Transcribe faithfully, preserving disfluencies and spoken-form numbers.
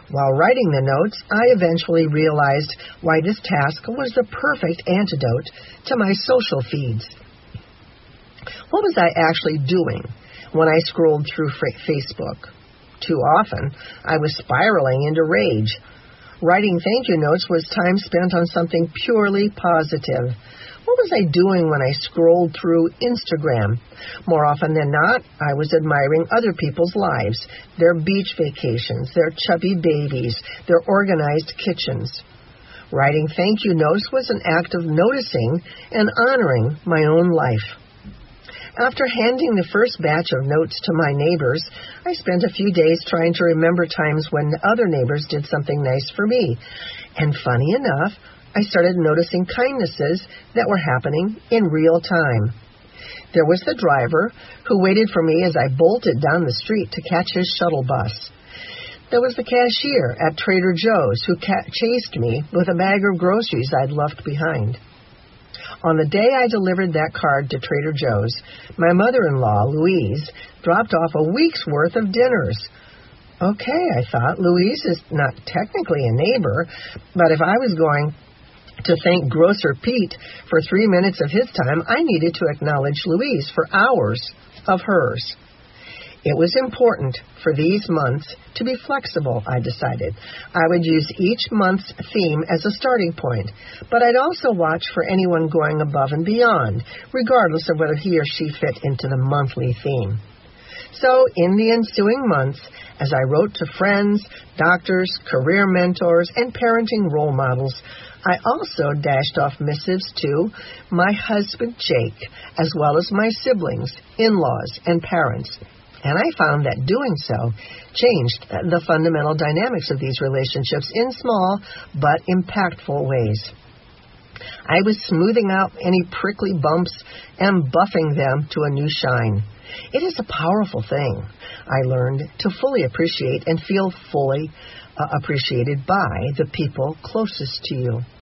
While writing the notes, I eventually realized why this task was the perfect antidote to my social feeds. What was I actually doing when I scrolled through Facebook? Too often, I was spiraling into rage. Writing thank you notes was time spent on something purely positive. What was I doing when I scrolled through Instagram? More often than not, I was admiring other people's lives, their beach vacations, their chubby babies, their organized kitchens. Writing thank you notes was an act of noticing and honoring my own life. After handing the first batch of notes to my neighbors, I spent a few days trying to remember times when other neighbors did something nice for me. And funny enough, I started noticing kindnesses that were happening in real time. There was the driver who waited for me as I bolted down the street to catch his shuttle bus. There was the cashier at Trader Joe's who ca- chased me with a bag of groceries I'd left behind. On the day I delivered that card to Trader Joe's, my mother-in-law, Louise, dropped off a week's worth of dinners. Okay, I thought, Louise is not technically a neighbor, but if I was going to thank Grocer Pete for three minutes of his time, I needed to acknowledge Louise for hours of hers. It was important for these months to be flexible, I decided. I would use each month's theme as a starting point, but I'd also watch for anyone going above and beyond, regardless of whether he or she fit into the monthly theme. So, in the ensuing months, as I wrote to friends, doctors, career mentors, and parenting role models, I also dashed off missives to my husband, Jake, as well as my siblings, in-laws, and parents. And I found that doing so changed the fundamental dynamics of these relationships in small but impactful ways. I was smoothing out any prickly bumps and buffing them to a new shine. It is a powerful thing, I learned, to fully appreciate and feel fully uh, appreciated by the people closest to you.